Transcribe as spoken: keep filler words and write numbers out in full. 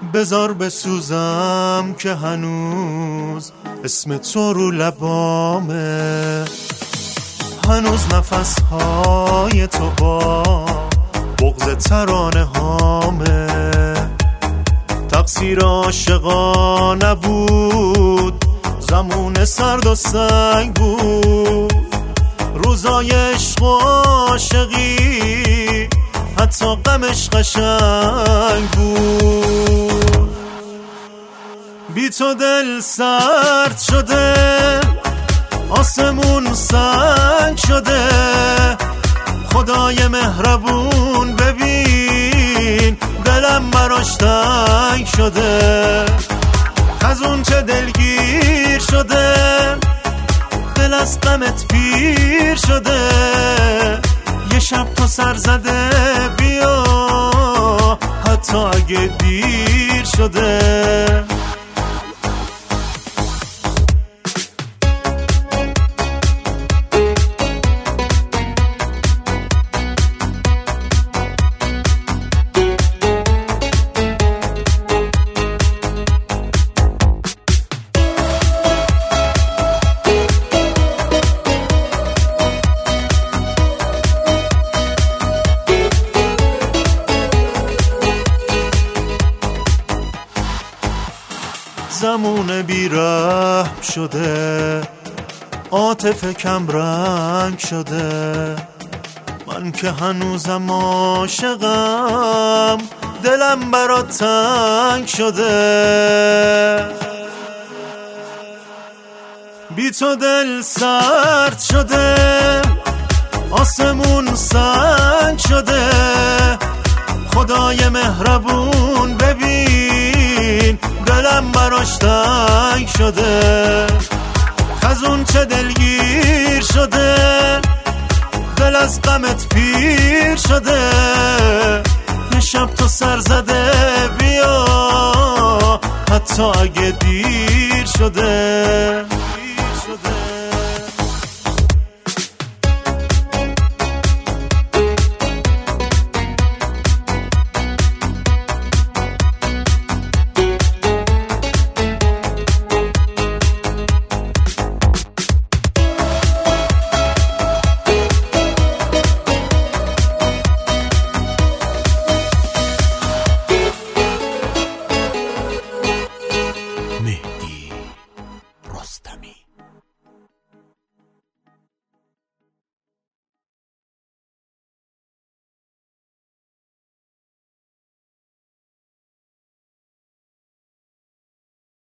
بذار بسوزم که هنوز اسم تو رو لبامه، هنوز نفسهای تو با بغض ترانه هامه. تقصیر عاشقا نبود، زمون سرد و سنگ بود، روزای عشق و عاشقی حتی غمش قشنگ بود. بی تو دل سرد شده، آسمون سنگ شده، خدای مهربون ببین دلم براش تنگ شده. از اون چه دلگیر شده، دل از غمت پیر شده. یه شب تو سر زده بیا، حتی اگه دیر شده. زمون بی‌رحم شده، عاطفه کم رنگ شده. من که هنوزم عاشقم، دلم برات تنگ شده. بی تو دل سرد شده، آسمون سنگ شده، خدای مهربون ببین دلم براش تنگ شده. از اون چه دلگیر شده، دل از غمت پیر شده. یه شب تو سر زده بیا، حتی اگه دیر شده.